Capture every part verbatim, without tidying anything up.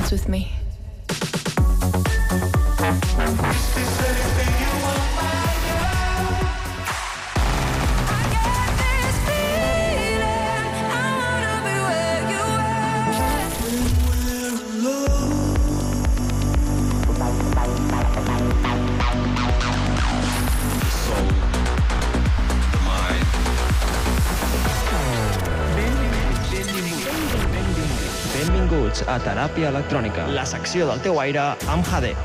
dance with me. Benvinguts a Teràpia Electrònica, la secció del teu aire amb Jade.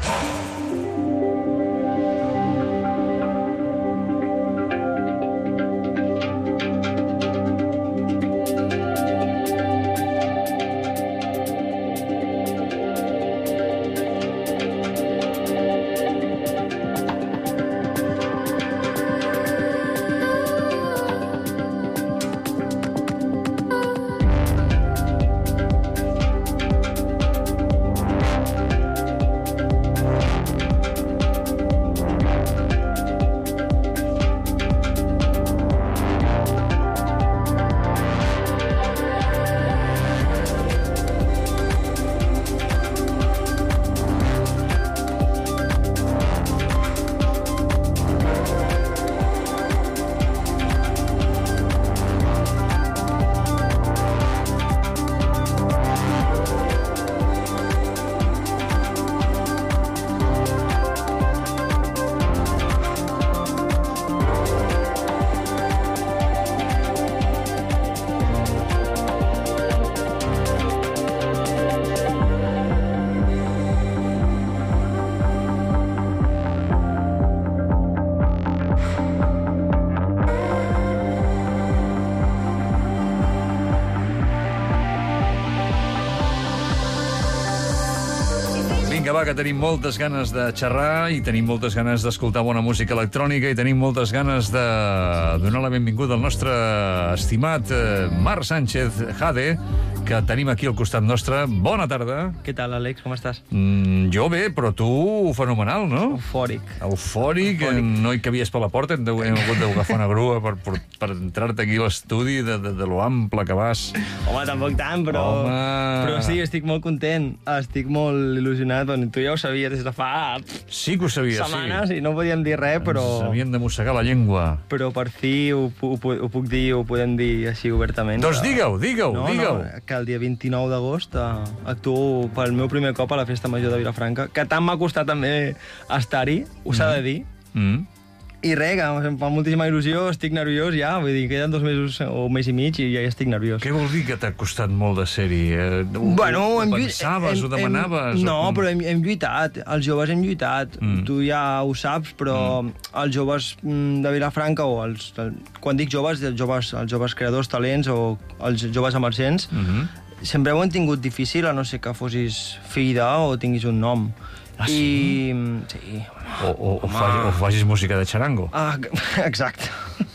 Va, que tenim moltes ganes de xerrar i tenim moltes ganes d'escoltar bona música electrònica i tenim moltes ganes de donar la benvinguda al nostre estimat Marc Sánchez Jade, que tenim aquí al costat nostre. Bona tarda. Què tal, Àlex? Com estàs? Mm, jo bé, però tu fenomenal, no? Eufòric. Eufòric, Eufòric. No hi cabies per la porta, hem, de, hem hagut d'agafar una grua per, per, per entrar-te aquí a l'estudi de, de, de lo ample que vas. Home, tampoc tant, però... Home. Però sí, estic molt content, estic molt il·lusionat. Tu ja ho sabies des de fa... Sí que ho sabia, setmanes, sí. I no podíem dir res, però... Ens havien de mossegar la llengua. Però per fi ho, ho, ho puc dir, ho podem dir així obertament. Doncs digue-ho, digue-ho, no, digue-ho. No, que el dia vint-i-nou d'agost uh, actuo pel meu primer cop a la Festa Major de Vilafranca, que tant m'ha costat també estar-hi, ho s'ha de dir. Mm. I res, que em fa moltíssima il·lusió, estic nerviós ja, vull dir, queden dos mesos o un mes i mig i ja estic nerviós. Què vol dir que t'ha costat molt de ser-hi? Eh, ho, bueno, ho hem pensaves, hem, ho demanaves? Hem, no, o... però hem, hem lluitat, els joves hem lluitat, mm. tu ja ho saps, però mm. els joves de Vilafranca, o els, quan dic joves, els joves, els joves creadors, talents, o els joves emergents, mm -hmm. sempre ho han tingut difícil, a no ser que fossis fill de o tinguis un nom. Ah, sí? I, sí. O, o, o, facis, o facis música de xarango. Ah, exacte.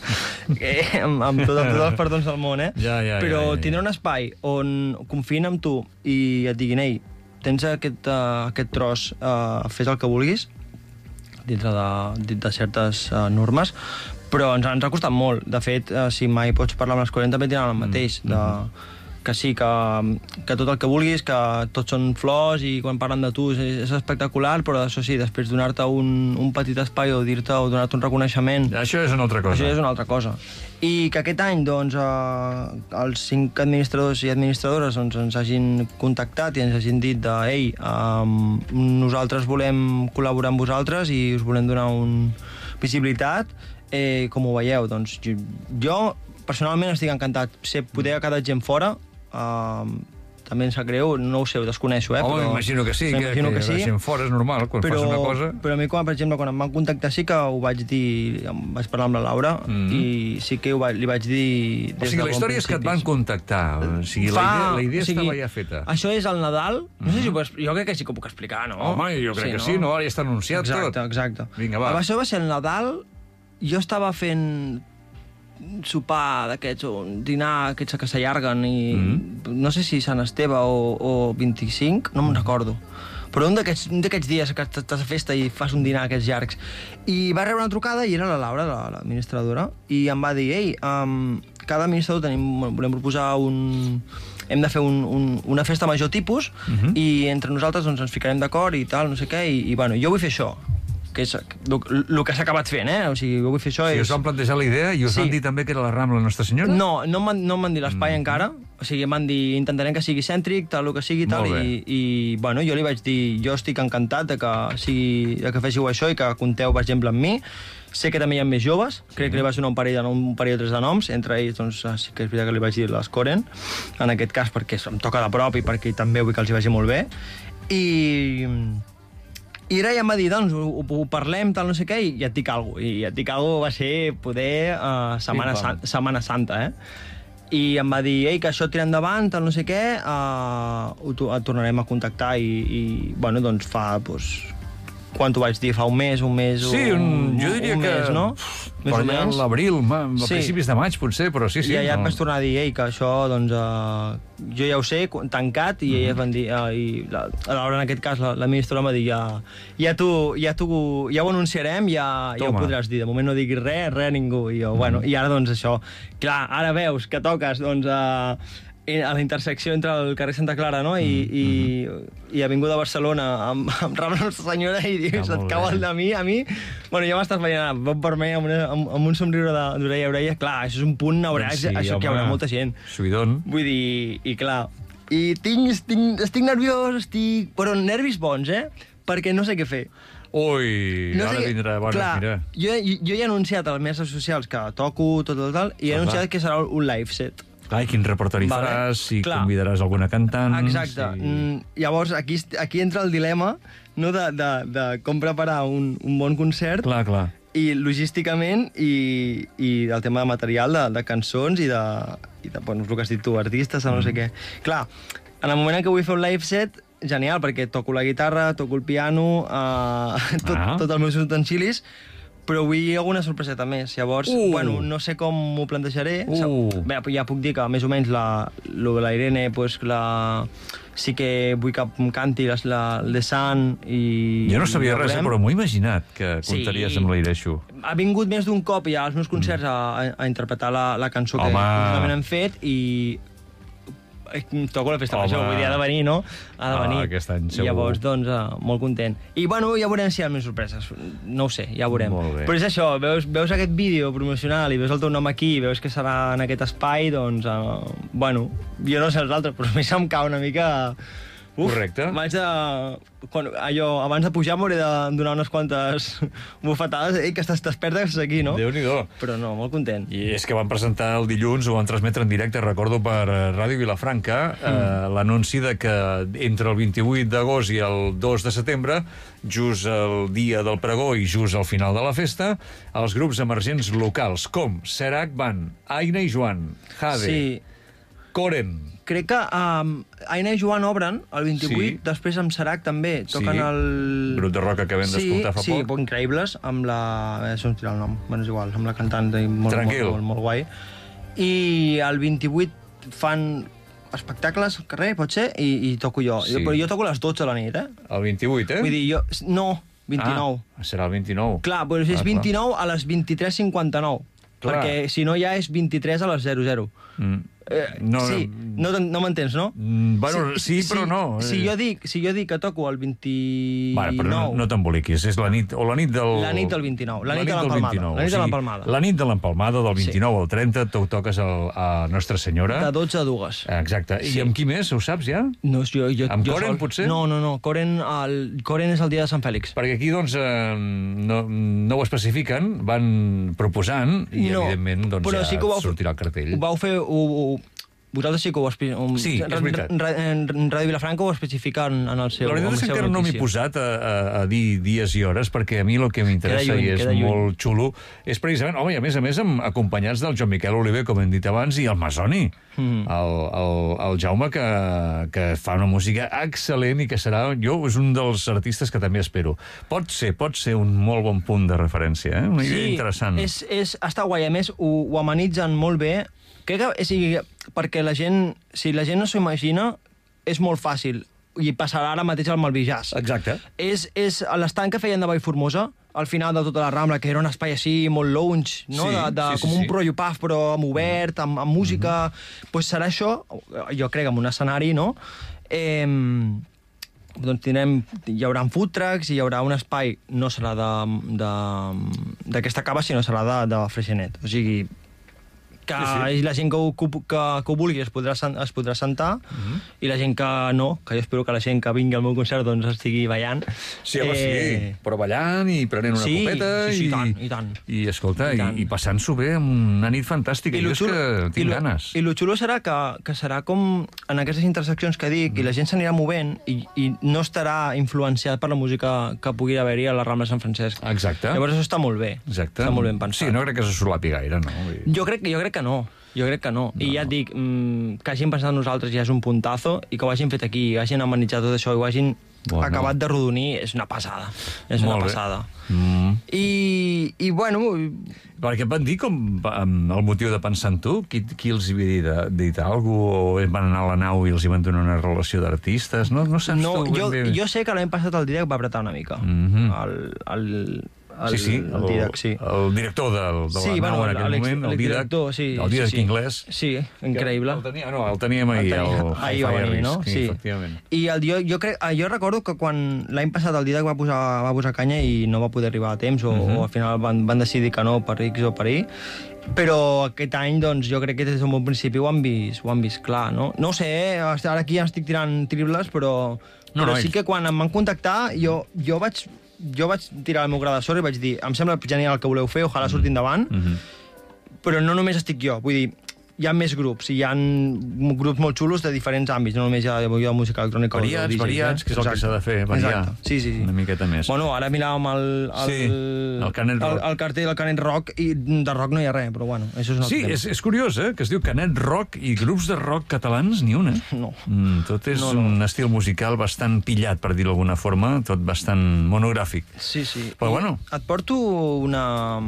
eh, amb, amb, tot, amb tots els perdons del món, eh? Ja, ja, Però ja, ja, ja. tindre un espai on confien en tu i et diguin, ei, tens aquest, uh, aquest tros, uh, fes el que vulguis, dintre de, de certes uh, normes, però ens, ens ha costat molt. De fet, uh, si mai pots parlar amb les quaranta, també tenen el mateix, mm. de... que sí, que, que tot el que vulguis, que tots són flors i quan parlen de tu és, és espectacular, però això sí, després donar-te un, un petit espai o dir-te o donar-te un reconeixement... Això és una altra cosa. Això és una altra cosa. I que aquest any, doncs, eh, els cinc administradors i administradores doncs, ens hagin contactat i ens hagin dit de, ei, eh, nosaltres volem col·laborar amb vosaltres i us volem donar una visibilitat, eh, com ho veieu? Doncs jo, jo personalment estic encantat. Si poder ha quedat gent fora, Uh, també em sap greu, no ho sé, ho desconeixo, eh? Home, però... m'imagino que sí, que, que, que, que sí. la gent fora és normal, quan però, fas una cosa... Però a mi, quan, per exemple, quan em van contactar sí que ho vaig dir, vaig parlar amb la Laura, mm-hmm. i sí que ho vaig, li vaig dir... O sigui, la història és que et van contactar, o sigui, Fa, la idea, la idea o sigui, estava ja feta. Això és el Nadal, no sé si ho puc, jo crec que sí que ho puc explicar, no? Home, jo crec sí, que no? sí, no? Ara ja està anunciat exacte, tot. Exacte, exacte. Vinga, va. Això va ser el Nadal, jo estava fent sopar d'aquests, o dinar aquests que s'allarguen i mm-hmm. no sé si Sant Esteve o, o vint-i-cinc, no me'n recordo, però un d'aquests dies que estàs a festa i fas un dinar aquests llargs, i va rebre una trucada i era la Laura, l'administradora, i em va dir, ei, um, cada administrador tenim, volem proposar un... Hem de fer un, un, una festa major tipus uh-huh. i entre nosaltres doncs, ens ficarem d'acord i tal, no sé què, i, i bueno, jo vull fer això, que és el que s'ha acabat fent, eh? O sigui, jo vull fer això... Sí, és... us van plantejar la idea i us sí. van dir també que era la Rambla Nostra Senyora? No, no m'han no dit l'espai mm. encara, o sigui, m'han dit intentarem que sigui cèntric, tal, el que sigui, tal, i, i, bueno, jo li vaig dir, jo estic encantat de que, sigui, de que fèssiu això i que compteu, per exemple, amb mi. Sé que també hi ha més joves, sí. crec que li vaig donar un parell, de, un parell o tres de noms, entre ells, doncs, sí que és veritat que li vaig dir les Coren, en aquest cas perquè em toca de prop i perquè també vull que els hi vagi molt bé. I... I ara ja em va dir, doncs, ho, ho parlem, tal, no sé què, i ja et dic alguna cosa. I ja et dic alguna cosa va ser poder uh, Setmana, San, Setmana Santa, eh? I em va dir, ei, que això tira endavant, tal, no sé què, uh, ho, et tornarem a contactar i, i bueno, doncs fa, doncs, quan t'ho vaig dir, fa un mes, un mes... Sí, un, jo diria un que... Mes, no? Per allà a l'abril, a sí. principis de maig, potser, però sí, sí. I ja no. em vas tornar a dir, ei, que això, doncs, uh, jo ja ho sé, tancat, i uh-huh. elles van dir, uh, i la, alhora en aquest cas la, la ministra va dir, ja, ja, tu, ja, tu, ja ho anunciarem, ja, ja ho podràs dir, de moment no diguis res, res a ningú, i jo, uh-huh. bueno, i ara, doncs, això, clar, ara veus que toques, doncs, uh, a la intersecció entre el carrer Santa Clara, no? I, mm, i, mm. i Avinguda Barcelona amb, amb Rambla Nostra Senyora i dius, ah, et cau el de mi, a mi... Bueno, ja m'estàs veient bon vermell amb, una, amb, amb un somriure d'orella a orella. Clar, això és un punt neuràgic, sí, això home, que hi haurà molta gent. Subidon. Vull dir, i clar... I tinc, tinc, estic nerviós, estic... Però nervis bons, eh? Perquè no sé què fer. Ui, no ara sé, vindrà bones, clar, mira. Jo, jo ja he anunciat a les meves socials que toco, tot el tal, i he anunciat que serà un live set. Clar, i quin repertori vale. faràs, si clar. convidaràs alguna cantant... Exacte. Si... Mm, llavors, aquí, aquí entra el dilema, no, de, de, de com preparar un, un bon concert... Clar, clar. I logísticament, i, i el tema de material, de, de cançons i de, i de bueno, el que has dit tu, artistes, mm. no sé què. Clar, en el moment en què vull fer un live set, genial, perquè toco la guitarra, toco el piano, uh, tot, ah. tot els meus utensilis, però vull alguna sorpreseta més. Llavors, uh. bueno, no sé com m'ho plantejaré. Uh. Bé, ja puc dir que més o menys la, la Irene, pues, la... sí que vull que em canti la, la, el de Sant i... Jo no sabia res, però m'ho he imaginat que comptaries sí. amb l'Ireixo. Ha vingut més d'un cop ja als meus concerts mm. a, a interpretar la, la cançó Home. que justament hem fet i... toco la festa major, vull dir, ha de venir, no? Ha de venir. Ah, aquest any segur. I llavors, doncs, uh, molt content. I, bueno, ja veurem si hi ha més sorpreses. No ho sé, ja veurem. Molt bé. Però és això, veus, veus aquest vídeo promocional i veus el teu nom aquí i veus que serà en aquest espai, doncs, uh, bueno, jo no sé els altres, però a mi se'm cau una mica... Uf, correcte. Vaig de... Quan, allò, abans de pujar m'hauré de donar unes quantes bufetades. Ei, que t'espertes aquí, no? Déu-n'hi-do. Però no, molt content. I és que van presentar el dilluns, ho van transmetre en directe, recordo, per Ràdio Vilafranca, mm. eh, l'anunci de que entre el vint-i-vuit d'agost i el dos de setembre, just el dia del pregó i just al final de la festa, els grups emergents locals, com Serac Band, Aina i Joan, Jade, sí. Coren... Crec que um, Aina i Joan obren el vint-i-vuit, sí. després amb Serac també, toquen sí. el... Grup de rock que acabem sí, d'escoltar fa sí, poc. Sí, increïbles, amb la... Això no em tira el nom, bueno, és igual, amb la cantant molt, Tranquil. molt, molt, molt guai. I el vint-i-vuit fan espectacles al carrer, pot ser, i, i toco jo. Sí. jo. Però jo toco a les dotze de la nit, eh? El vint-i-vuit, eh? Vull dir, jo... No, vint-i-nou. Ah, serà el vint-i-nou. Clar, però és ah, vint-i-nou clar. a les vint-i-tres cinquanta-nou. Clar. Perquè si no ja és vint-i-tres a les zero zero. Mm. Eh, no, sí, no, no m'entens, no? Mm, bueno, sí, sí, però si, no. Si jo, dic, si jo dic que toco el vint-i-nou... Vale, però no, no t'emboliquis, és la nit, o la nit del... La nit del vint-i-nou, la, la nit de l'empalmada. La nit de l'empalmada. La nit de l'empalmada, del vint-i-nou sí. al trenta, tu toques el, a Nostra Senyora. De dotze a dues. Exacte. Sí. I amb qui més, ho saps ja? No, jo... jo amb jo Coren, sol. potser? No, no, no. Coren, el, Coren és el dia de Sant Fèlix. Perquè aquí, doncs, eh, no, no ho especifiquen, van proposant, i no, evidentment, doncs, ja sí sortirà el cartell. Ho vau fer... Ho, ho, Vosaltres sí que ho especifiquen. Sí, és veritat. En Ràdio Vilafranca ho especifica en el seu... La veritat és que encara no m'he posat a, a, a dir dies i hores, perquè a mi el que m'interessa i és molt xulo és precisament, home, i a més a més acompanyats del Joan Miquel Oliver, com hem dit abans, i el Masoni, mm. el, el, el Jaume, que, que fa una música excel·lent i que serà, jo, és un dels artistes que també espero. Pot ser, pot ser un molt bon punt de referència, eh? Una idea sí, interessant. És, és, està guai, a més, ho, ho amenitzen molt bé. Crec que, és, perquè la gent, si la gent no s'ho imagina, és molt fàcil, i passarà ara mateix al Malví Jazz. Exacte. És, és l'estant que feien de Vallformosa, al final de tota la Rambla, que era un espai així molt lounge, no? Sí, de, de, sí, sí, com sí. un pro-yupaf, però amb obert, amb, amb música... Mm-hmm. Pues serà això, jo crec, amb un escenari, no? Eh, doncs tindrem, hi haurà food trucks, hi haurà un espai, no serà d'aquesta cava, sinó serà de, de Freixenet. O sigui, que sí, sí. la gent que ho, que, que ho vulgui es podrà, es podrà sentar, uh-huh. i la gent que no, que jo espero que la gent que vingui al meu concert doncs estigui ballant. Sí, home, eh... sí, però ballant i prenent una sí, copeta sí, sí, i, i tant, i tant. I, escolta, I, i, i passant-s'ho bé amb una nit fantàstica. I jo és que tinc i lo, ganes. I el xulo serà que, que serà com en aquestes interseccions que dic, mm. i la gent s'anirà movent i, i no estarà influenciat per la música que pugui haver-hi a la Rambla de Sant Francesc. Exacte. Llavors això està molt bé. Exacte. Està molt ben pensat. Sí, no crec que se solapi gaire, no? Jo crec, jo crec que no. Jo crec que no. no I ja et dic, mmm, que hagin pensat nosaltres ja és un puntazo, i que ho hagin fet aquí, i hagin amenitzat tot això, i ho hagin bueno. acabat de rodonir, és una passada. És Molt una bé. passada. Mm. I, I, bueno... Perquè et van dir com el motiu de pensar en tu? Qui, qui els hi havia dit, dit alguna cosa? O van anar a la nau i els hi van donar una relació d'artistes? No, no saps no, tu? Jo, bé. jo sé que l'any passat el Didac va apretar una mica. Mm-hmm. el, el, el, sí, sí, el, Didac, sí. El director de, de sí, la nau bueno, en aquell moment, el Didac, sí, el Didac sí, sí. anglès. Sí, increïble. El, tenia, no, el teníem ahir, el, el, el ahir va venir, no? Sí. Efectivament. I el, jo, jo, crec, jo recordo que quan l'any passat el Didac va posar, va posar canya i no va poder arribar a temps, o, uh-huh. o al final van, van decidir que no per X o per Y, però aquest any doncs, jo crec que des d'un bon principi ho han vist, ho han vist clar, no? No ho sé, eh? Ara aquí ja estic tirant tribles, però, no, però no, sí que quan em van contactar jo, jo vaig jo vaig tirar el meu gra de sorra i vaig dir, em sembla genial el que voleu fer, ojalà surti endavant, mm-hmm. però no només estic jo, vull dir, hi ha més grups, i hi ha grups molt xulos de diferents àmbits, no només hi ha, hi ha música electrònica. Variats, D Js, variats, eh? que és el que s'ha de fer, variar. Exacte. Sí, sí, sí. Una miqueta més. Bueno, ara miràvem el, el, sí, el, Canet el, el cartell del Canet Rock, i de rock no hi ha res, però bueno, això és un altre sí, tema. és, és curiós, eh?, que es diu Canet Rock i grups de rock catalans, ni un, eh? No. Mm, tot és no, no. un estil musical bastant pillat, per dir-ho d'alguna forma, tot bastant monogràfic. Sí, sí. Però I bueno. Et porto una,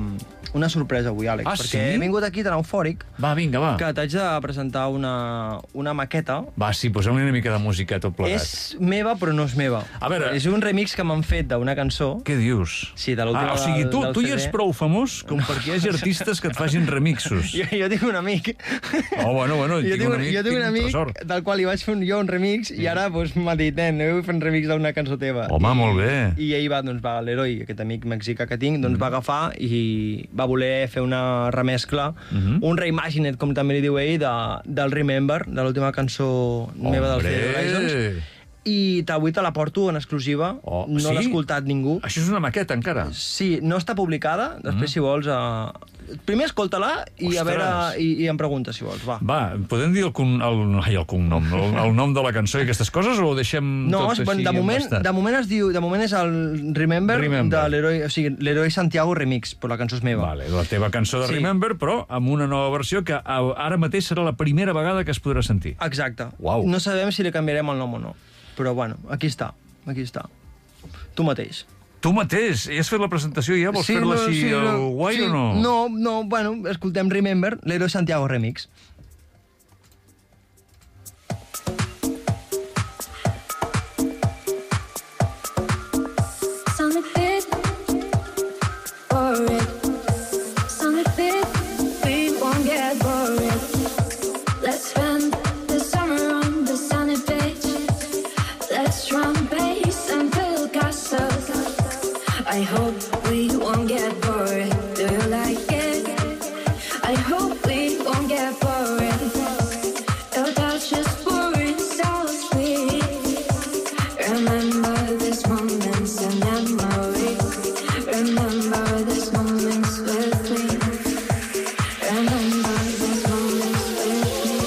una sorpresa avui, Àlex, ah, perquè sí? he vingut aquí tan eufòric va, vinga, va. que t'haig de presentar una, una maqueta. Va, sí, posem una mica de música tot plegat. És meva, però no és meva. A veure... És un remix que m'han fet d'una cançó. Què dius? Sí, de l'última ah, o sigui, tu, del, del tu C D. ja ets prou famós com no. perquè hi hagi artistes que et facin remixos. jo, jo tinc un amic... Oh, bueno, bueno, jo tinc un amic, jo tinc un amic del qual li vaig fer un, jo un remix, sí. i ara doncs, m'ha dit, nen, aneu a fer un remix d'una cançó teva. Home, I, molt bé. I ell va, doncs, va, l'Heroi, aquest amic mexicà que tinc, doncs mm. va agafar i va voler fer una remescla, mm-hmm. un reimaginet, com també li diu ell, de, del Remember, de l'última cançó Hombre. meva dels The Horizons. I avui te la porto en exclusiva, oh, no sí? l'ha escoltat ningú. Això és una maqueta, encara? Sí, no està publicada, després, mm. si vols... Uh... Primer escolta-la i, a veure, i, i em pregunta, si vols, va. Va, podem dir el, con, el, ai, el cognom, el, el nom de la cançó i aquestes coses, o ho deixem no, tot així? No, de moment, de moment es diu, de moment és el Remember, Remember. de l'Heroi, o sigui, l'Heroi Santiago Remix, però la cançó és meva. Vale, la teva cançó de sí. Remember, però amb una nova versió que ara mateix serà la primera vegada que es podrà sentir. Exacte. Uau. No sabem si li canviarem el nom o no, però bueno, aquí està, aquí està. Tu mateix. Tu mateix? I has fet la presentació ja? Vols sí, fer-la no, així sí, al no, guai sí, o no? No, no, bueno, escoltem Remember, l'Heroi Santiago Remix. I hope we won't get bored. Do you like it? I hope we won't get bored. Your touch is pouring so sweet. Remember these moments in memory. Remember these moments with me. Remember these moments with me.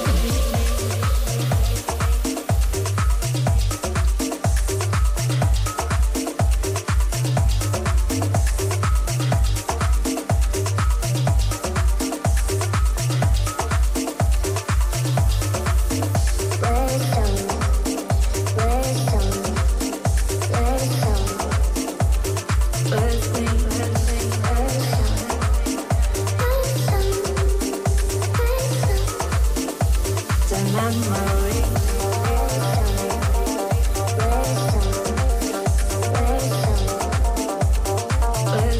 Memory.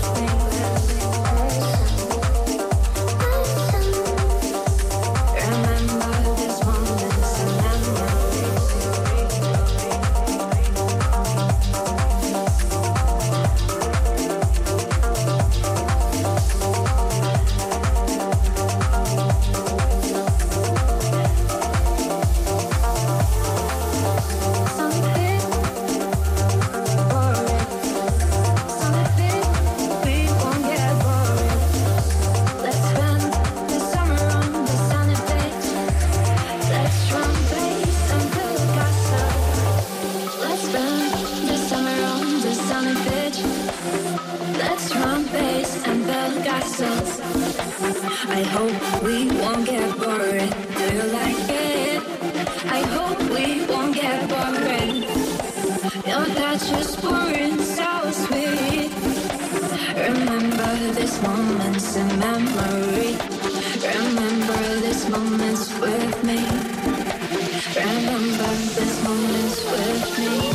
I hope we won't get bored. Do you like it? I hope we won't get bored. Your touch is pouring so sweet. Remember these moments in memory. Remember these moments with me. Remember these moments with me.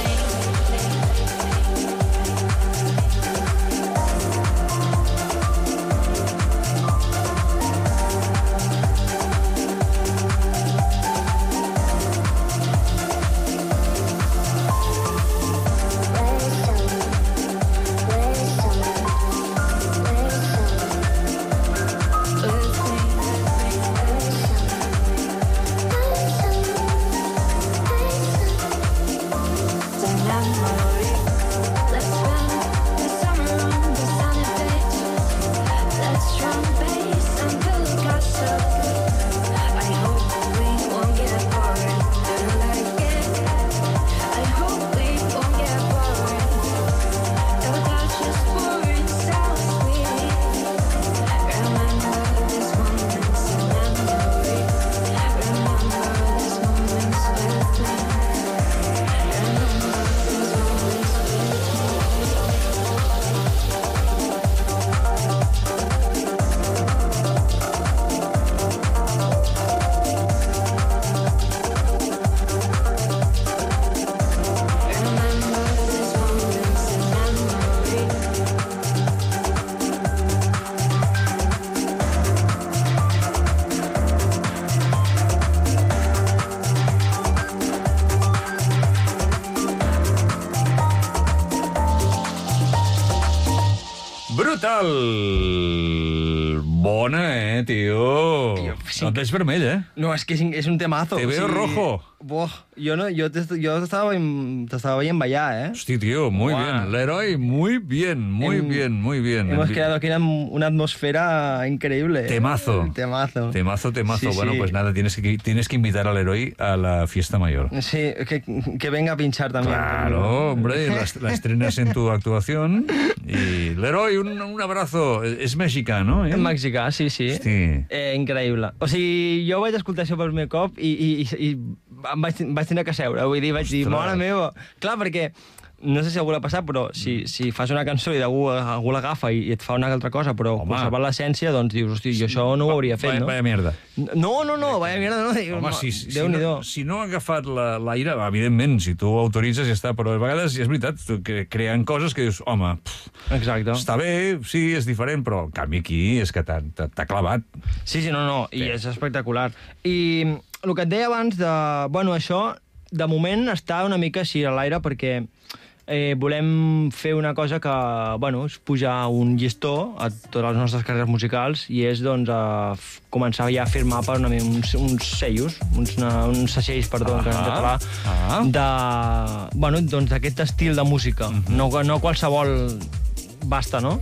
Brutal! Bona, eh, tio? Tio, sí No et veig vermell, eh? No, és que és, és un temazo. Te veo rojo. Buah, jo, no, jo t'estava veient ballar, eh? Hosti, tío, muy Buah. bien. Leroy, muy bien, muy Hem- bien, muy bien. Hemos creado aquí una, una atmosfera increíble. Temazo. Temazo. Temazo, temazo. Sí, Bueno, sí. pues nada, tienes que, tienes que invitar al Leroy a la fiesta mayor. Sí, que, que venga a pinchar también. Claro, hombre, la, la estrenas en tu actuación. Y Leroy, un, un abrazo. Es mexicano, eh? En mexicà, sí, sí. Hosti. Eh, increïble. O sigui, jo vaig escoltar això per primer cop i, i, i, i em vaig, vaig tenir que seure. Vull dir, vaig dir, Ostres. mare meva. Clar, perquè no sé si algú l'ha passat, però si, si fas una cançó i algú, algú l'agafa i, i et fa una altra cosa, però Home. conservant l'essència, doncs dius, hosti, jo això no ho hauria fet, Vaya, no? vaya mierda. No, no, no, vaya mierda, no. Dius, Home, si, si, Déu-n'hi-do. no, si no ha agafat la- l'aire, evidentment, si tu ho autoritzes ja està, però a vegades, és veritat, tu que creen coses que dius, home, pff, Exacte. està bé, sí, és diferent, però en canvi aquí és que t'ha t'ha- t'ha clavat. Sí, sí, no, no, i Bé. és espectacular. I el que et deia abans de... Bueno, això, de moment, està una mica així a l'aire, perquè eh, volem fer una cosa que, bueno, és pujar un llistó a totes les nostres carreres musicals i és, doncs, a f- començar ja a firmar per una, uns, uns sellos, uns, una, uns seixells, perdó, Ah, en català, ah. de, bueno, doncs, d'aquest estil de música. no, no qualsevol basta, no?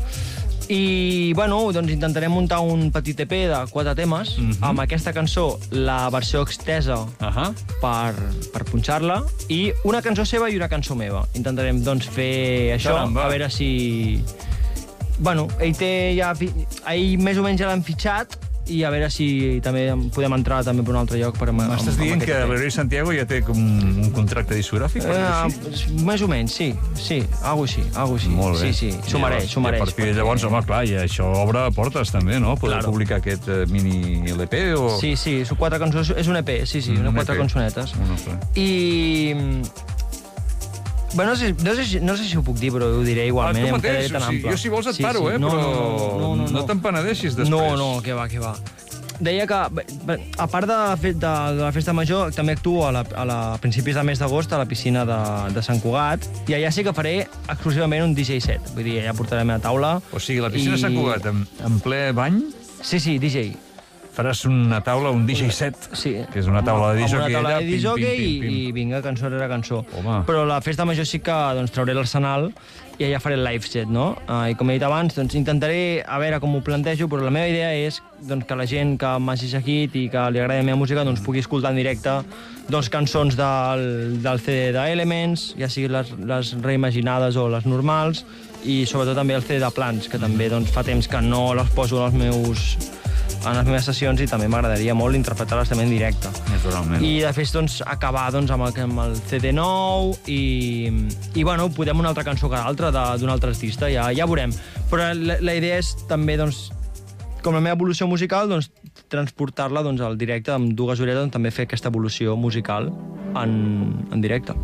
I, bueno, doncs intentarem muntar un petit E P de quatre temes, Mhm. amb aquesta cançó, la versió extesa Ahà. per, per punxar-la, i una cançó seva i una cançó meva. Intentarem, doncs, fer això, Caramba. a veure si... Bueno, ell té ja... fi- Ell més o menys ja l'han fitxat, i a veure si també podem entrar també per un altre lloc. Per, amb- M'estàs amb- amb dient aquest que E P. l'Heroi Santiago ja té com un contracte discogràfic? per dir-ho així? Eh, més o menys, sí, sí, algo així, algo així. Molt bé. Sí, sí, s'ho mereix, s'ho I mereix. a partir de llavors, home, clar, i això obre portes també, no? Poder Claro. publicar aquest eh, mini L P o... Sí, sí, són quatre cançons, és un E P, sí, sí, Un unes quatre E P. cançonetes. Un E P. I... Bueno, no sé, no, sé, si- no sé si ho puc dir, però ho diré Ah, igualment. tu em mateix, quedaré tan o sigui, ample. jo si vols et Sí, paro, sí. eh, No, però no, no, no, no te'n penedeixis després. No, no, que va, que va. Deia que, bé, bé, a part de la, fe, de, de la festa major, també actuo a, la, a, la, a principis de mes d'agost a la piscina de, de Sant Cugat, i allà sí que faré exclusivament un D J set. Vull dir, allà portarem a taula. O sigui, la piscina i- s'ha Cugat en, en ple bany, Sí, sí, D J. faràs una taula, un D J set, Sí. que és una taula de Amb disc una jockey taula allà, de pim, disc jockey pim, pim, pim. i, i vinga, cançó rere cançó. Home. Però la festa major sí que doncs, trauré l'arsenal i allà faré el live set, no? Uh, I com he dit abans, doncs, intentaré a veure com ho plantejo, però la meva idea és doncs, que la gent que m'hagi seguit i que li agradi la meva música doncs, pugui escoltar en directe doncs, cançons del, del C D d'Elements, ja siguin les, les reimaginades o les normals, i sobretot també el C D de Plans, que també doncs, fa temps que no les poso als meus en les meves sessions i també m'agradaria molt interpretar-les també en directe. Naturalment. I després doncs, acabar doncs, amb, el, amb el C D nou i, i bueno, podem una altra cançó que l'altra d'un altre artista, ja, ja veurem. Però la, la idea és també, doncs, com la meva evolució musical, doncs, transportar-la doncs, al directe amb dues orelles, doncs, també fer aquesta evolució musical en, en directe.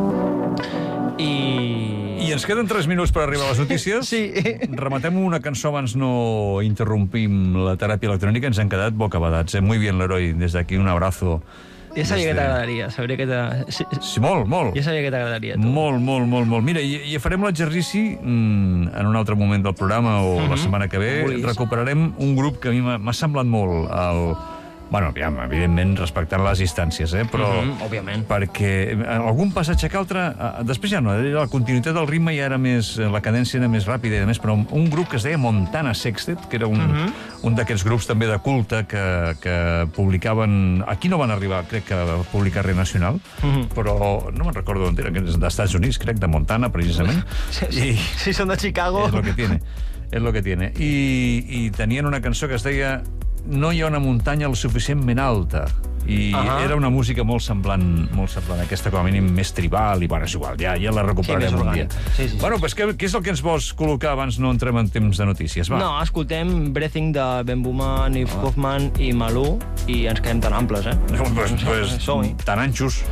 I... I ens queden tres minuts per arribar a les notícies. Sí. Rematem una cançó abans no interrompim la teràpia electrònica. Ens han quedat bocabadats. Eh? Muy bien, Leroy. Des d'aquí un abrazo. Ja sabia que t'agradaria. Sabria que sí, sí, molt, molt. Ja sabia que t'agradaria. Molt, molt, molt, molt. Mira, i, i farem l'exercici mm, en un altre moment del programa o mm-hmm. la setmana que ve. Vulguis. Recuperarem un grup que a mi m'ha semblat molt el... Bueno, aviam, evidentment, respectant les distàncies, eh? Però... Mm-hmm, òbviament. Perquè algun passatge que altre... Després ja no, la continuïtat del ritme ja era més... La cadència era més ràpida i més, però un grup que es deia Montana Sextet, que era un, mm-hmm. un d'aquests grups també de culte que, que publicaven... Aquí no van arribar, crec que a publicar res nacional, mm-hmm. però no me'n recordo on era, que és d'Estats Units, crec, de Montana, precisament. Sí, sí. I... sí, són de Chicago. És lo que tiene. És lo que tiene. I, I tenien una cançó que es deia... No hi ha una muntanya el suficientment alta. I uh-huh. era una música molt semblant, molt semblant, aquesta com a mínim més tribal, i bueno, és igual, ja, ja la recuperarem sí, un dia. Sí, sí, bueno, sí. Pues, què, què és el que ens vols col·locar abans no entrem en temps de notícies? Va. No, escoltem Breathing de Ben Booman, Yves oh. Hoffman i Malú, i ens quedem tan amples, eh? No, pues, pues, tan anxos.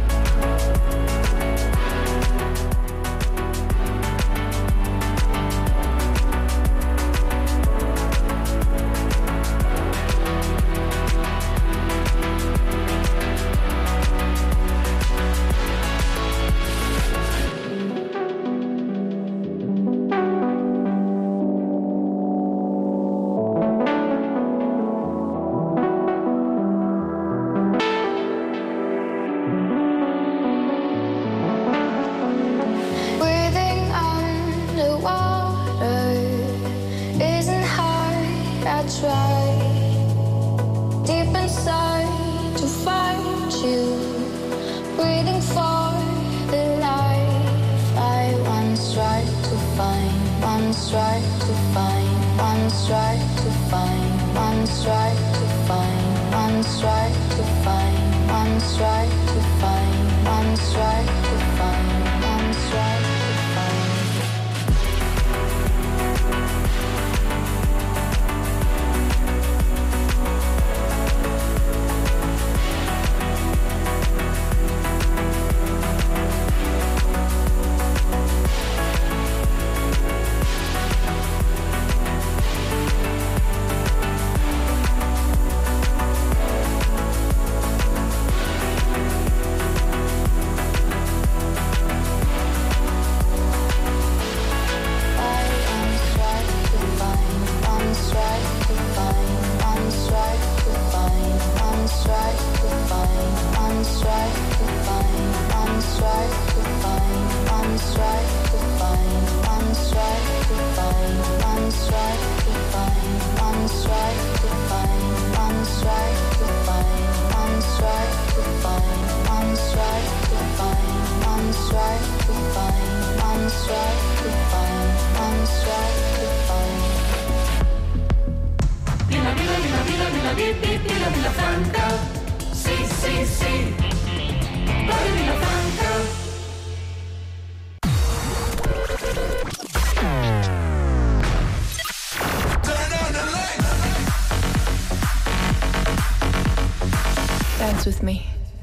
Dance with me.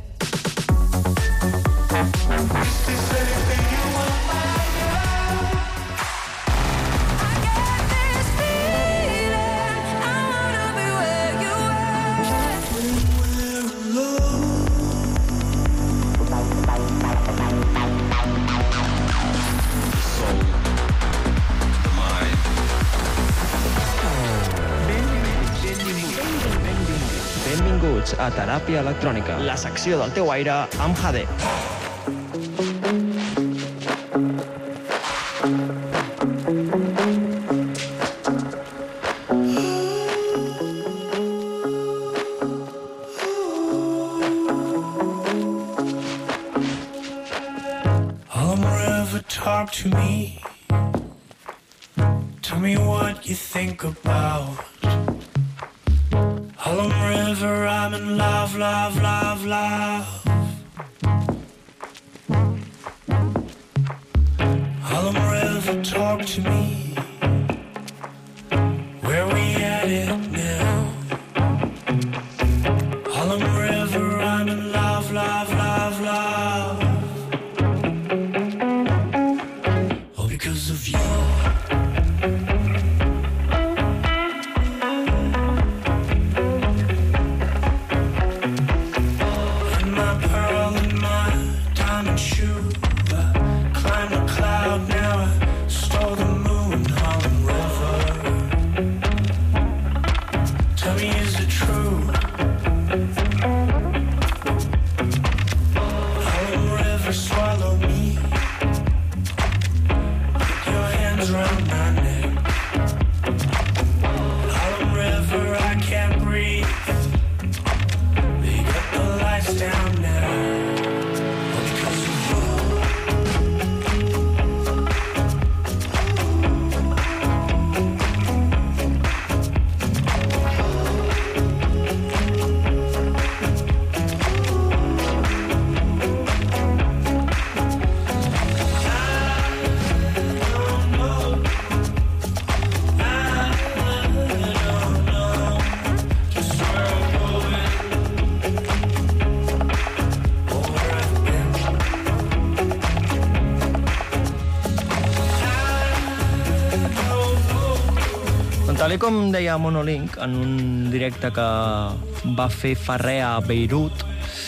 A Teràpia Electrònica, la secció del teu aire amb Jade. Talk to me. Tell me what you think about Harlem River, I'm in love, love, love, love. Harlem River, talk to me. Where we at it now? Harlem River, I'm in love, love, love, love. All because of you. Tal com deia Monolink en un directe que va fer Ferrer a Beirut,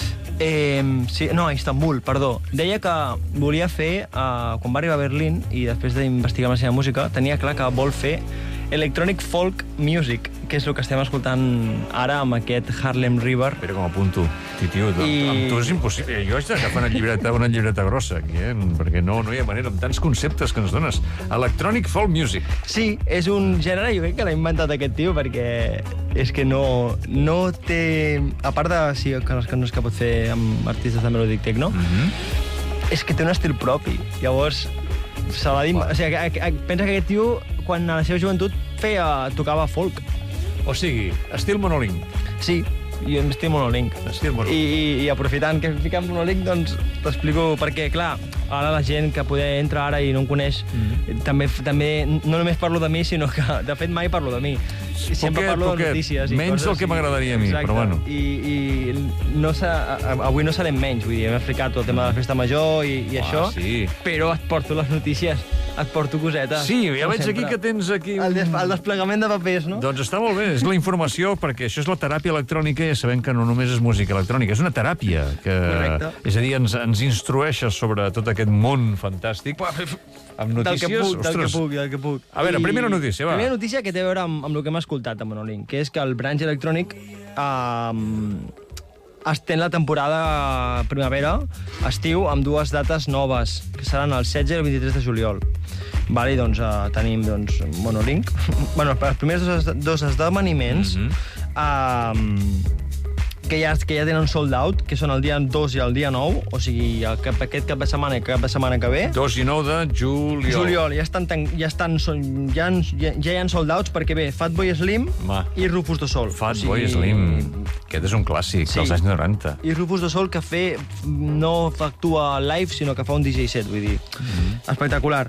eh, sí, no, a Istanbul, perdó, deia que volia fer, eh, quan va arribar a Berlín i després d'investigar la seva música, tenia clar que vol fer electronic folk music, que és el que estem escoltant ara amb aquest Harlem River. Mira com apunto, tio, I... amb tu és impossible. Jo haig d'agafar una llibreta, una llibreta grossa aquí, eh? Perquè no, no hi ha manera, amb tants conceptes que ens dones. Electronic folk music. Sí, és un gènere, jo crec que l'ha inventat aquest tio, perquè és que no, no té... A part de sí, que les cançons que pot fer amb artistes de melodic techno, mm-hmm. és que té un estil propi. Llavors, se l'ha dit... O sigui, pensa que aquest tio, quan a la seva joventut feia, tocava folk. O sigui, estil Monolink. Sí, i estil Monolink. Estil Monolink. I, i, I aprofitant que fiquem Monolink, doncs t'explico perquè, clar, ara la gent que poder entra ara i no em coneix, mm-hmm. també, també no només parlo de mi, sinó que, de fet, mai parlo de mi. Sempre poquet, parlo poquet. de notícies. I menys coses, del que m'agradaria a mi, exacte. Però bueno. I, i no avui no serem menys, vull dir, hem explicat el tema de la festa major i, i ah, això, sí. Però et porto les notícies, et porto cosetes. Sí, ja veig sempre. aquí que tens aquí... Un... El, des, el desplegament de papers, no? Doncs està molt bé, és la informació, perquè això és la teràpia electrònica i ja sabem que no només és música electrònica, és una teràpia. Que, correcte. És a dir, ens, ens instrueixes sobre tot aquest món fantàstic. Amb notícies... Del que puc, del que puc, del que puc. A veure, I... primera notícia, va. Primera notícia que té a veure amb, amb el que hem escoltat a Monolink, que és que el branch electrònic eh, estén la temporada primavera, estiu, amb dues dates noves, que seran el setze i el vint-i-tres de juliol. Vale, doncs uh, tenim doncs, Monolink. bueno, els primers dos, dos esdeveniments mm-hmm. uh, que, ja, que ja tenen sold out, que són el dia dos i el dia nou, o sigui, el cap, aquest cap de setmana i cap de setmana que ve. dos i nou de juliol. Juliol, ja estan, ja estan són, ja, ja, ja hi ha sold outs perquè ve Fatboy Slim Ma. i Rufus du Sol. Fatboy o sigui... Slim, aquest és un clàssic sí. dels anys noranta. I Rufus du Sol que fe, no actua live, sinó que fa un D J set, vull dir, mm-hmm. espectacular.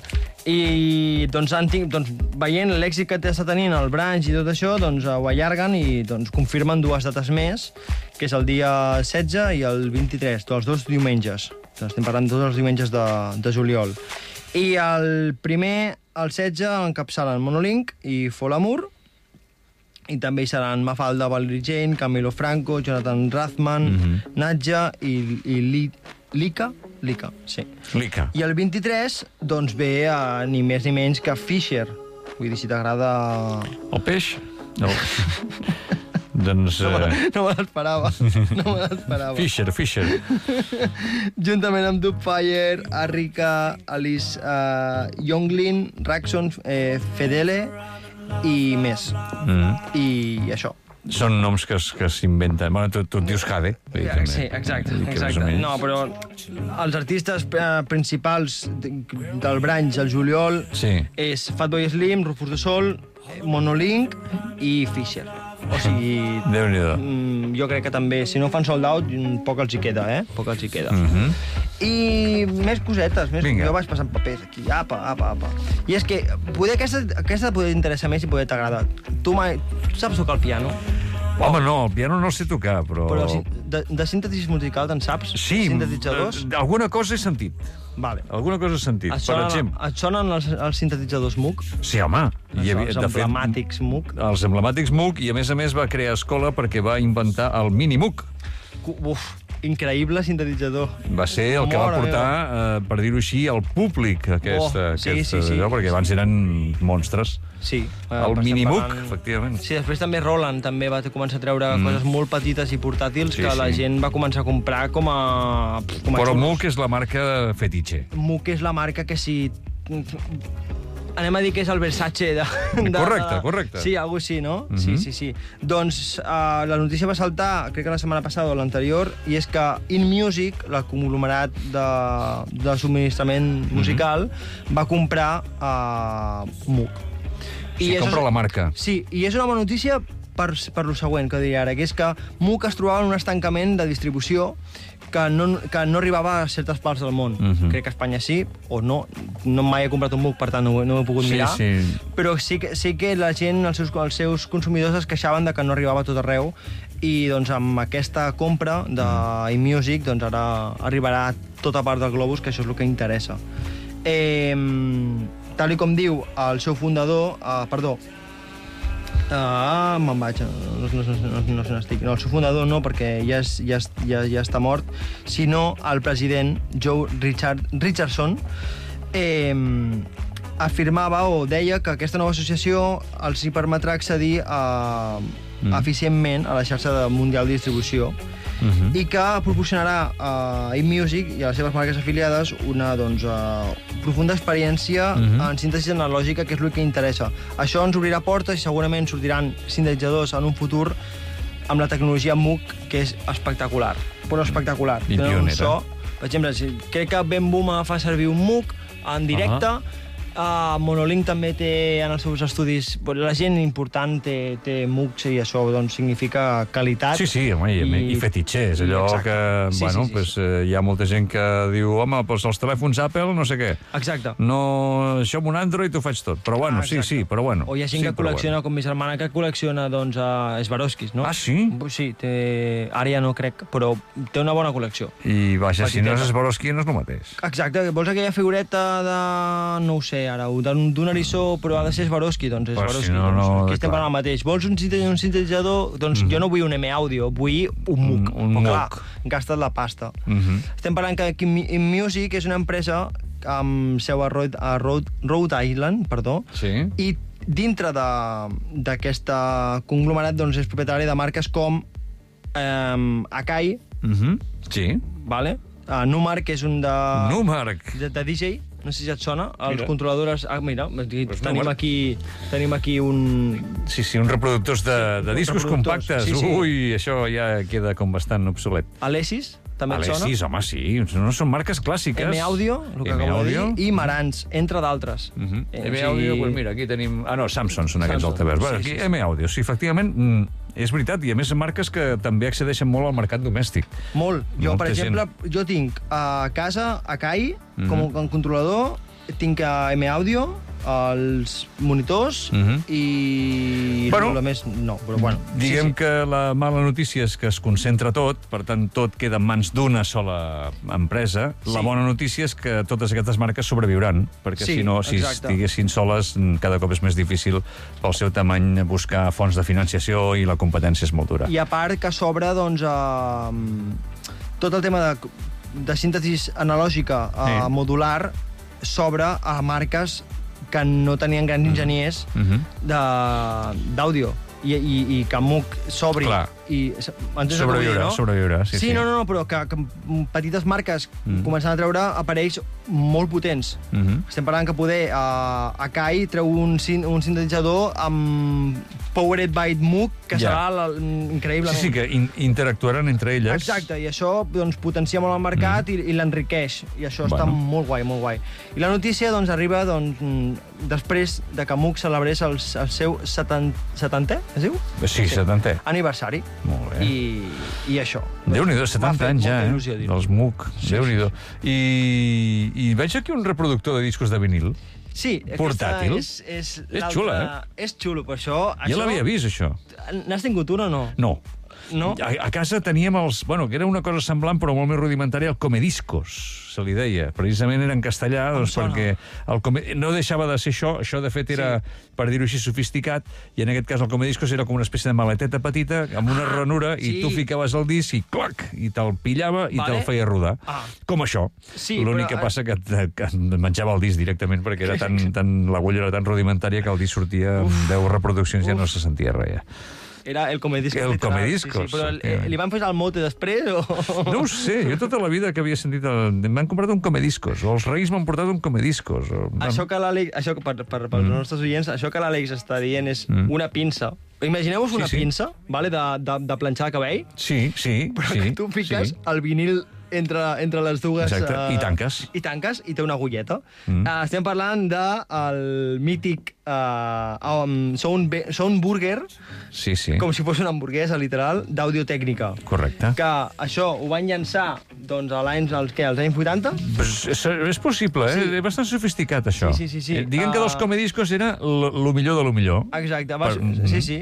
I doncs, han tinc, doncs veient l'èxit que està tenint el branch i tot això, doncs ho allarguen i doncs, confirmen dues dates més, que és el dia setze i el vint-i-tres, tots els dos diumenges. Doncs estem parlant tots els diumenges de, de juliol. I el primer, el setze, encapçalen Monolink i Folamour, i també hi seran Mafalda, Valerie Jane, Camilo Franco, Jonathan Rathman, mm-hmm. Nadja i, i Li, Lika, Lika, sí. Lika. I el vint-i-tres, doncs ve a, ni més ni menys que Fisher. Vull dir, si t'agrada... El peix? No. doncs... No, eh... no me l'esperava. No me l'esperava. Fisher, Fisher. Juntament amb Dubfire, Arrika, Alice uh, Younglin, Raxon, eh, Fedele i més. Mm. I això. Són noms que, que s'inventen. Bueno, tu, tu et dius Jade. Ja, sí, exacte. exacte. No, però els artistes eh, principals del branch al juliol sí. és Fatboy Slim, Rufus du Sol, Monolink i Fisher. O sigui, Déu-n'hi-do. mm, jo crec que també, si no fan sold out, mm, poc els hi queda, eh? Poc els hi queda. Mhm. I més cosetes, més... Vinga. Jo vaig passant papers aquí, apa, apa, apa. I és que poder aquesta, aquesta poder interessar més i poder t'agrada. Tu, mai, tu saps tocar el piano? Home, no, el piano no el sé tocar, però... Però si- de, de síntesis musical te'n saps? Sí, Sintetitzadors? eh, alguna cosa he sentit. Vale. Alguna cosa he sentit, Et per sonen, exemple. et sonen els, els sintetitzadors Moog? Sí, home. Hi havia, els de fet, emblemàtics Moog? els emblemàtics Moog, i a més a més va crear escola perquè va inventar el mini Moog. Uf, increïble sintetitzador. Va ser el que va Mare portar, eh, per dir-ho així, al públic aquesta, Oh, sí, aquesta, sí, sí. allò, perquè abans eren monstres. Sí. El estem mini Moog, parlant- efectivament. Sí, després també Roland també va començar a treure mm. coses molt petites i portàtils Sí, que la sí. gent va començar a comprar com a... Com a Però xurros. Moog és la marca fetitxe. Moog és la marca que si... Anem a dir que és el Versace de... de Correcte, correcte. Sí, algo així, no? Mhm. Sí, sí, sí. Doncs uh, la notícia va saltar, crec que la setmana passada o l'anterior, i és que InMusic, el conglomerat de, de subministrament musical, va comprar uh, Moog. Si això compra és- la marca. Sí, i és una bona notícia per, per lo següent que diria ara, que és que Moog es trobava en un estancament de distribució que no, que no arribava a certes parts del món. Mhm. Crec que a Espanya sí, o no. No mai he comprat un Moog, per tant no, ho he- no ho he pogut Sí, mirar. sí. Però sí que, sí que la gent, els seus, els seus consumidors es queixaven de que no arribava a tot arreu, i doncs amb aquesta compra d'iMusic doncs ara arribarà a tota part del globus, que això és el que interessa. Eh, tal i com diu el seu fundador, eh, perdó, Ah, me'n vaig, no, no, no, no, no se n'estic. No, el seu fundador no, perquè ja, és, ja, és, ja, ja està mort, sinó el president Joe Richard, Richardson eh, afirmava o deia que aquesta nova associació els hi permetrà accedir a, mm. eficientment a la xarxa de mundial de distribució Mhm. i que proporcionarà a iMusic i a les seves marques afiliades una doncs, uh, profunda experiència Mhm. en síntesi analògica, que és el que interessa. Això ens obrirà portes i segurament sortiran sintetitzadors en un futur amb la tecnologia Moog, que és espectacular. Però espectacular. I Tenen un pionera. so... Per exemple, si, crec que Ben Boom fa servir un Moog en directe. Uh -huh. Uh, Monolink també té en els seus estudis... La gent important té, té Moogs i això doncs, significa qualitat. Sí, sí, home, i, i, i fetitxe, és allò Exacte. que, Sí, bueno, sí, sí, pues, sí. eh, hi ha molta gent que diu, home, pues els telèfons Apple, no sé què. Exacte. No, això amb un Android ho faig tot. Però bueno, Ah, sí, exacte. sí, però bueno. O hi ha gent sí, que però col·lecciona, com mi germana, que col·lecciona doncs, uh, Swarovskis, no? Ah, sí? Sí, té... ara ja no crec, però té una bona col·lecció. I, vaja, si no Petiteta. és Swarovski, no és el mateix. Exacte, vols aquella figureta de... no ho sé, ara, d'un d'un eriçó, però ha de ser Swarovski, doncs és Però Swarovski. si no, doncs, no, aquí estem clar. parlant el mateix. Vols un, sinte- un sintetitzador? Doncs jo no vull un M-Audio, vull un Moog. Un- un Però, Moog. clar, gastes la pasta. Mhm. Estem parlant que InMusic és una empresa amb seu a Rhode, a Rhode, Rhode Island, perdó, Sí. i dintre d'aquest conglomerat doncs, és propietari de marques com eh, Akai, Mhm. Sí. vale? Uh, Numark, que és un de, Numark. de, de D J, no sé si et sona, els Mira. controladores... Ah, mira, aquí, Pues tenim, Numark. aquí, tenim aquí un... Sí, sí, uns reproductors de, de uns discos reproductors, compactes. sí, sí. Ui, això ja queda com bastant obsolet. Alesis, també et sona? Alesis, home, sí, no són marques clàssiques. M-Audio, el que acabo de dir, M-Audio. i Marantz, entre d'altres. Uh -huh. Eh, o M-Audio, sigui- pues mira, aquí tenim... Ah, no, Samsung són aquests Samsung, altaveus. sí, Bueno, sí, aquí sí. M-Audio, sí, efectivament, mm, és veritat, i a més marques que també accedeixen molt al mercat domèstic. Molt. Jo, Molta per exemple, jo tinc a casa Akai, Mhm. com a controlador, tinc a M-Audio, els monitors Mhm. i... Bueno. el més no, però bueno. Diguem sí, sí. que la mala notícia és que es concentra tot, per tant, tot queda en mans d'una sola empresa. La Sí. bona notícia és que totes aquestes marques sobreviuran, perquè Sí, si no, si exacte. estiguessin soles, cada cop és més difícil pel seu tamany buscar fonts de financiació i la competència és molt dura. I a part que s'obre, doncs, a... tot el tema de, de síntesis analògica a Sí. modular s'obre a marques que no tenien grans enginyers Mhm. de- d'àudio. I, i, i que Moog s'obri Clar. i entens el que vull dir, Sobreviurà, no? sobreviurà, sí, sí. sí. no, no, no, però que, que petites marques Mm. començant a treure aparells molt potents. Mhm. Estem parlant que poder uh, Akai treu un, sin un sintetitzador amb Powered by Moog, que Ja. serà la, increïblement. Sí, sí, que in interactuaran entre elles. Exacte, i això doncs, potencia molt el mercat mm. i, i l'enriqueix, i això Bueno. està molt guai, molt guai. I la notícia doncs, arriba doncs, mm, després de que Moog celebrés el, el seu setantè, es diu? Sí, setantè. Aniversari. Molt bé. I, i això. Déu-n'hi-do, M'ha setanta fet anys ja, molta eh? il·lusió dir-ho. Dels Moog. Sí, Déu-n'hi-do. I, I veig aquí un reproductor de discos de vinil. Sí, aquesta Portàtil? és, és, És l'altra- xula, eh? És xulo, per això... Ja l'havia vist, això. N'has tingut un o no? No. No? A, a casa teníem els... Bueno, que era una cosa semblant, però molt més rudimentària, el comediscos, se li deia. Precisament era en castellà, doncs, sona. perquè el come... no deixava de ser això. Això, de fet, era, sí. per dir-ho així, sofisticat, i en aquest cas el comediscos era com una espècie de maleteta petita, amb una Ah, ranura, i sí. tu ficaves el disc i clac, i te'l pillava i Vale. te'l feia rodar. Ah. Com això. Sí, L'únic però- que passa que, que menjava el disc directament, perquè era tan, tan, l'agulla era tan rudimentària que el disc sortia amb deu reproduccions i ja no se sentia res. Ja. Era el comediscos. El literal, comediscos, Sí, sí, però el, efectivament. li van posar el mote després o...? No ho sé, jo tota la vida que havia sentit... El... M'han comprat un comediscos, o els Reis m'han portat un comediscos. O... Això que l'Àlex, això que per, per, per mm. els nostres oients, això que l'Àlex està dient és Mm. una pinça. Imagineu-vos una Sí, sí. pinça, vale, de, de, de planxar cabell, Sí, sí, però sí. que tu fiques Sí. el vinil entre, entre les dues... Exacte, eh, i tanques. I tanques, i té una agulleta. Mm. Uh, estem parlant del de mític uh, um, Sound, Soundburger, Sí, sí, com si fos una hamburguesa, literal, d'audiotècnica. correcte. Que això ho van llançar doncs, a l'any, als, què, als anys vuitanta? Pues és, és possible, eh? Sí. És bastant sofisticat, això. Sí, sí, sí, sí. Eh, Diguem que dels Ah. comediscos era lo, lo millor de lo millor. Exacte, va, Per- sí, sí.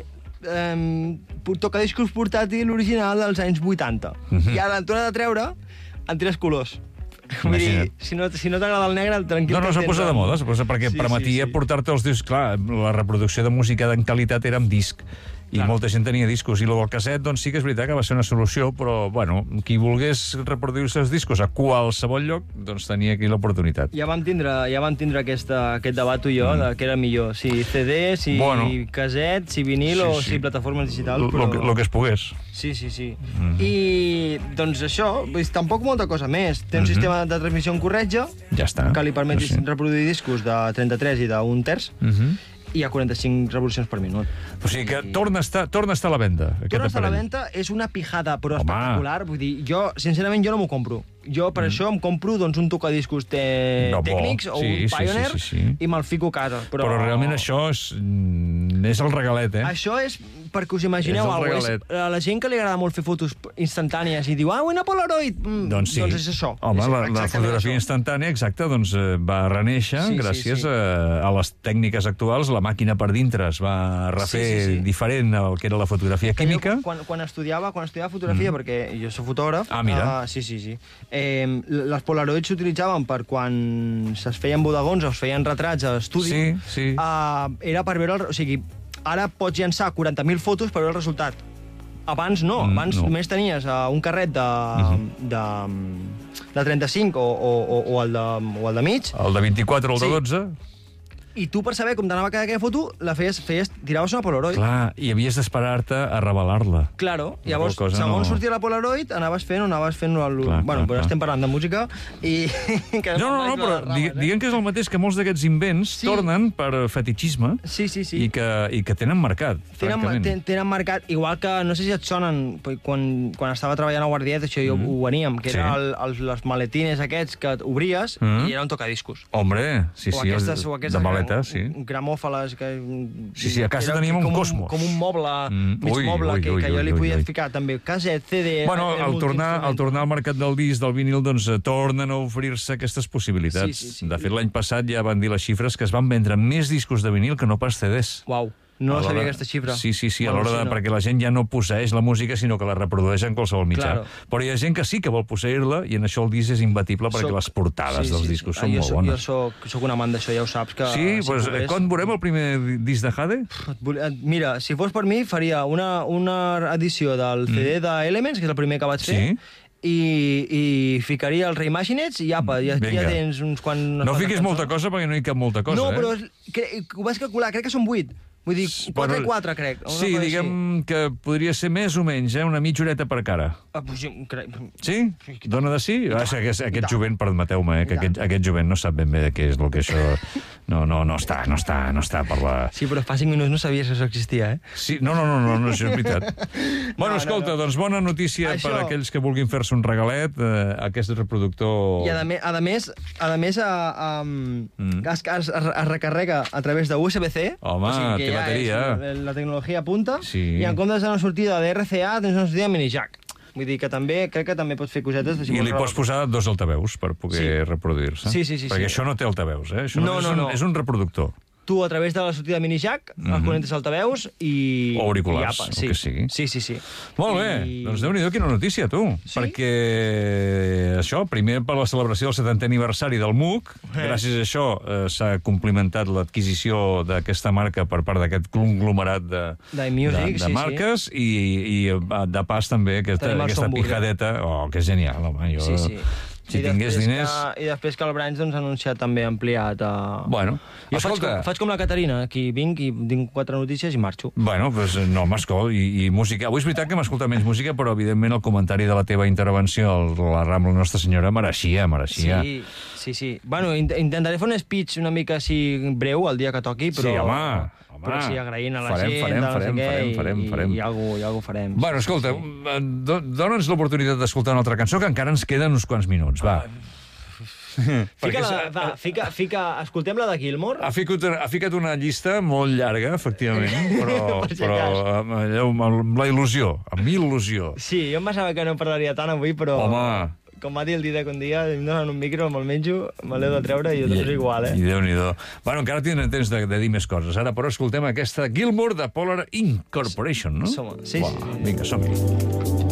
Um, tocadiscos portàtil original dels anys vuitanta. Mhm. I ara l'han tornat a treure en tres colors. Vull dir, Imagina't. si no, si no t'agrada el negre, tranquil. No, no, que s'ha tens posat de el- moda, s'ha posat perquè Sí, permetia sí, sí. portar-te els discs. Clar, la reproducció de música en qualitat era amb disc, i Clar. molta gent tenia discos. I lo del casset, doncs sí que és veritat que va ser una solució, però, bueno, qui volgués reproduir-se els discos a qualsevol lloc, doncs tenia aquí l'oportunitat. Ja vam tindre, ja vam tindre aquesta, aquest debat tu i jo, mm. de què era millor, si C D, si Bueno. casset, si vinil Sí, o sí. si plataformes digitals. Lo, però... lo, que, lo que es pogués. Sí, sí, sí. Mhm. I, doncs això, vull dir, tampoc molta cosa més. Té un Mhm. sistema de transmissió en corretja Ja està. que li permet Però sí. reproduir discos de trenta-tres i d'un terç Mhm. i a quaranta-cinc revolucions per minut. O sigui que torna a estar, torna a estar a la venda, aquest Torna a estar a la aparell. venda, és una pijada, però Home. espectacular. Vull dir, jo, sincerament, jo no m'ho compro. Jo, per mm. això, em compro doncs, un tocadiscos te... No, bo. tècnics o Sí, un sí, Pioneer sí, sí, sí. i me'l fico a casa. Però, Però realment això és, mm, és el regalet, eh? Això és perquè us imagineu És el alguna cosa. regalet. A la gent que li agrada molt fer fotos instantànies i diu, ah, una Polaroid! Mm, Doncs sí. Doncs és això. Home, és la, la exactament fotografia això. instantània, exacte, doncs eh, va reneixer Sí, sí, gràcies sí. A, a les tècniques actuals. La màquina per dintre es va refer Sí, sí, sí. diferent al que era la fotografia Que jo, química. quan, quan estudiava quan estudiava fotografia, mm. perquè jo soc fotògraf... Ah, mira. Uh, sí, sí, sí. Eh, les Polaroids s'utilitzaven per quan es feien bodegons o es feien retrats a estudi. Sí, sí. Uh, era per veure... El, o sigui, ara pots llançar quaranta mil fotos per veure el resultat. Abans no, Mm, abans no. només tenies uh, un carret de, Mhm. de, de trenta-cinc o, o, o, o, el de, o el de mig, El de vint-i-quatre o el de Sí. dotze. i tu per saber com t'anava cada aquella foto, la feies, feies, tiraves una Polaroid. Clar, i havies d'esperar-te a revelar-la. Claro, La llavors, qual cosa segons no- sortia la Polaroid, anaves fent o anaves fent... El... Clar, bueno, clar, però clar. estem parlant de música i... que No, no, no, vaig però de les rames, di eh? diguem que és el mateix que molts d'aquests invents Sí. tornen per fetichisme Sí, sí, sí. i, que, i que tenen mercat, Tenen, francament. ten- tenen marcat, igual que, no sé si et sonen, però quan, quan estava treballant a Guardiet, això jo Mm. ho veníem, que Sí. era el, els, les maletines aquests que obries Mm. i era un tocadiscos. Hombre, sí, o sí, aquestes, els- o aquestes de maleta, sí. gramòfales que... Sí, sí, a casa era teníem un com Cosmos. Com un moble, Mm, mig ui, moble, ui, que, ui, que jo ui, li ui, podia ui. ficar també caset, C D... Bueno, era al multi tornar, al instrument. tornar al mercat del disc, del vinil, doncs eh, tornen a ofrir-se aquestes possibilitats. Sí, sí, sí. De fet, l'any passat ja van dir les xifres que es van vendre més discos de vinil que no pas C Ds. Uau, no A l'hora- sabia aquesta xifra. Sí, sí, sí, a Bueno, l'hora de... sí, no. Perquè la gent ja no posseeix la música, sinó que la reprodueix en qualsevol mitjà. Claro. Però hi ha gent que sí que vol posseir-la i en això el disc és imbatible perquè Soc- les portades sí, dels sí, discos sí. són Ah, jo molt soc- bones. Jo soc, soc un amant d'això, ja ho saps. Que, Sí, si doncs, pogués- quan veurem el primer di- disc de Jade? Et volia- et- Mira, si fos per mi, faria una, una edició del C D de Elements, que és el primer que vaig fer, Mm. Sí. i, i ficaria els Reimaginets i apa, ja, Vinga. ja tens uns quants... No fiquis molta cosa perquè no hi cap molta cosa, No, eh? però és, que, ho vaig calcular, crec que són vuit. Vull dir, quatre i quatre, crec. Sí, diguem que podria ser més o menys, eh? Una mitja horeta per cara. Ah, pues jo crec... Sí? Dona de sí? Ah, aquest, aquest jovent, permeteu-me, eh, que aquest, aquest jovent no sap ben bé de què és el que això... No, no, no està, no està, no està per la... Sí, però fa cinc minuts no sabies que això existia, eh? Sí, no, no, no, no, no això és veritat. Bueno, No, escolta, no, no. doncs bona notícia Això- per a aquells que vulguin fer-se un regalet, eh, aquest reproductor... I a, me, a més, a més a, a, Mm. es, es, es recarrega a través de U S B C. Home, té que ja bateria. És la tecnologia punta. Sí. I en comptes d'una sortida de R C A, tens una sortida de mini jack. Vull dir que també, crec que també pots fer cosetes... De si I vols li regalar- pots posar dos altaveus per poder Sí. reproduir-se. Sí, sí, sí, Perquè sí. això no té altaveus, eh? Això No, és, no, un, no. és un reproductor. Tu, a través de la sortida mini jack, mm -hmm. el connectes altaveus i... O auriculars, i apa, el sí. que sigui. Sí, sí, sí. Molt bé, I... doncs Déu-n'hi-do quina notícia, tu. Sí? Perquè això, primer per la celebració del setantè aniversari del M U C, Eh. gràcies a això eh, s'ha complimentat l'adquisició d'aquesta marca per part d'aquest conglomerat de, d'iMusic, de, de sí, marques i, i de pas també aquesta, Tenim el aquesta Son Burger. pijadeta. Oh, que genial, home. Jo, Sí, sí. Si I tingués després diners... Que, I després que el Brands doncs, ha anunciat també ampliat a... Bueno, jo escolta... faig com, faig com la Caterina, aquí vinc i tinc quatre notícies i marxo. Bueno, doncs no, m'escol, i, i música... Avui és veritat que hem escoltat menys música, però evidentment el comentari de la teva intervenció a la Rambla Nostra Senyora mereixia, mereixia. Sí, sí, sí. Bueno, int intentaré fer un speech una mica així breu el dia que toqui, però... Sí, home, home. Però sí, agraint a la Farem, gent, farem, no sé farem, què, farem, farem, i, farem. i, i alguna cosa farem. Bueno, escolta, do, dona'ns l'oportunitat d'escoltar una altra cançó, que encara ens queden uns quants minuts, va. Fica la, va, fica, fica, escoltem la de Gilmore. Ha ficat, ha ficat una llista molt llarga, efectivament, però, Per si però cas. amb, allò, amb la il·lusió, amb il·lusió. Sí, jo em pensava que no parlaria tant avui, però... Home. Com va dir el Didac un dia, em donen un micro, me'l menjo, me l'he de treure i jo tot és igual, eh? I Déu-n'hi-do. Bueno, encara tenen temps de, de dir més coses. Ara, però, escoltem aquesta Gilmore de Polar Incorporation, no? Som-hi. Sí, Uah, sí, sí. Vinga, som-hi.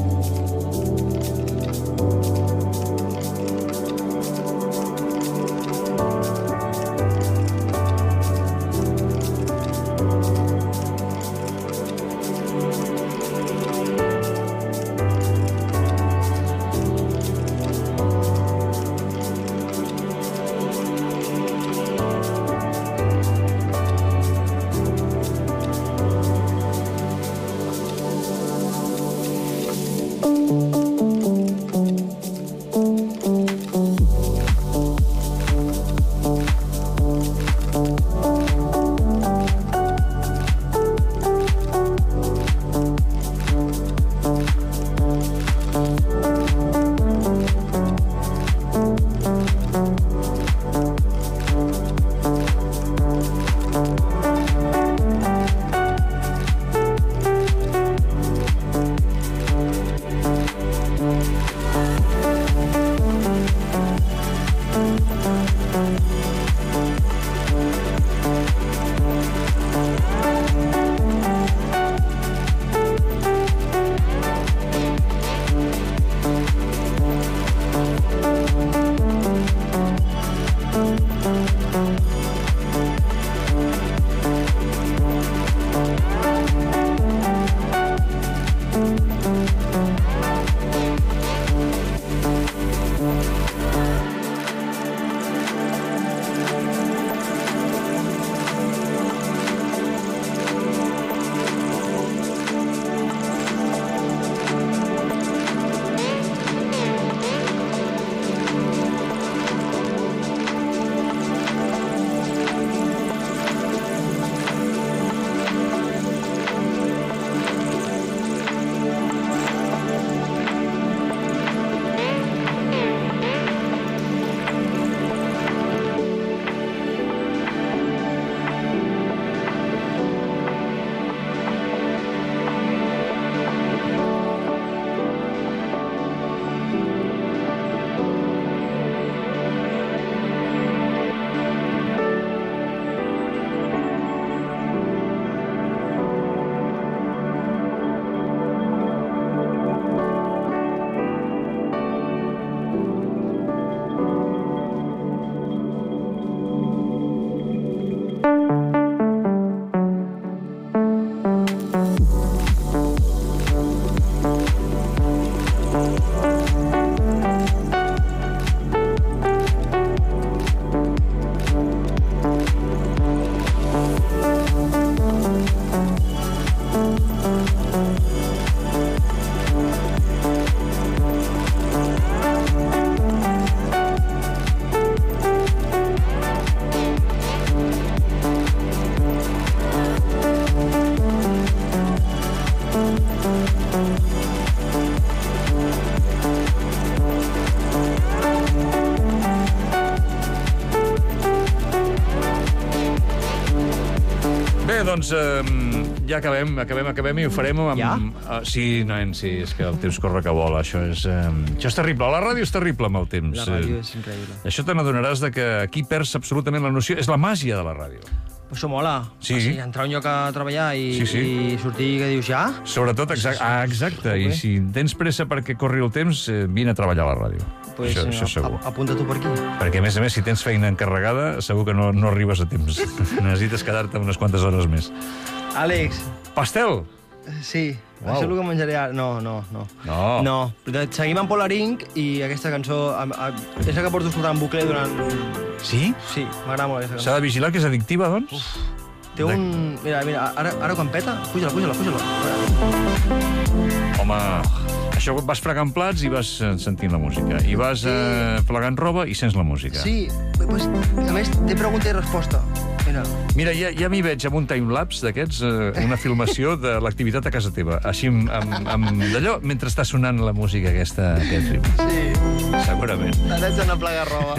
doncs eh, ja acabem, acabem, acabem i ho farem amb... Ja? Uh, sí, nen, sí, és que el temps corre que vola. Això és, eh, això és terrible. La ràdio és terrible amb el temps. La ràdio és increïble. Això te n'adonaràs de que aquí perds absolutament la noció. És la màgia de la ràdio. Això mola. Sí. O sigui, entrar a un lloc a treballar i, Sí, sí. i sortir i que dius ja... Sobretot, exacte, ah, exacte. I si tens pressa perquè corri el temps, eh, vine a treballar a la ràdio. Pues, això, eh, això segur. ap- Apunta tu per aquí. Perquè, a més a més, si tens feina encarregada, segur que no, no arribes a temps. Necessites quedar-te unes quantes hores més. Àlex, Pastel! sí, Uau. això és el que menjaré ara. No, no, no. No. No, seguim amb Polaring i aquesta cançó a, a, és la que porto escoltant en bucle durant... Sí? Sí, m'agrada molt aquesta S'ha cançó. de vigilar que és addictiva, doncs? Té un... Mira, mira, ara, ara quan peta, puja-la, puja-la, puja-la. Home, això vas fregant plats i vas eh, sentint la música. I vas eh, plegant roba i sents la música. Sí, pues, a més, té pregunta i resposta. Mira. Mira, ja, ja m'hi veig amb un timelapse d'aquests, eh, una filmació de l'activitat a casa teva. Així, amb, amb, amb d'allò, mentre està sonant la música aquesta, aquest ritme. Sí, Segurament. t'haig d'anar a plegar roba.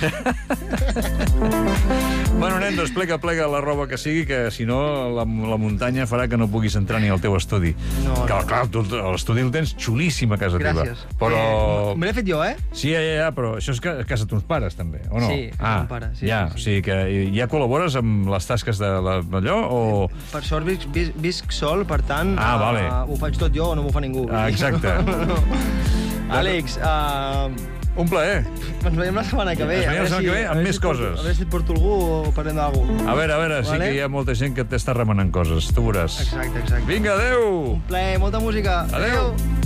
Bueno, nen, doncs plega, plega la roba que sigui, que si no la, la muntanya farà que no puguis entrar ni al teu estudi. No, que, no. clar, tu l'estudi el tens xulíssim a casa Gràcies. teva. Però... Eh, me l'he fet jo, eh? Sí, ja, ja, ja, però això és que a casa tons pares, també, o no? Sí, a ah, mon pare, sí, ja, sí, sí. O sigui que ja col·labores amb les tasques de la- d'allò, o... Per sort visc, visc, visc sol, per tant, Ah, vale. uh, ho faig tot jo, no m'ho fa ningú. Ah, exacte. Àlex, uh, Un plaer. ens veiem la setmana que ve. Ens veiem la A veure setmana si- que ve amb a veure més si et porto- coses. A veure si et porto algú o parlem d'algú. A veure, a veure, sí Vale. que hi ha molta gent que t'està remenant coses, tu veuràs. Exacte, exacte. Vinga, adeu! Un plaer, molta música. Adéu. Adéu.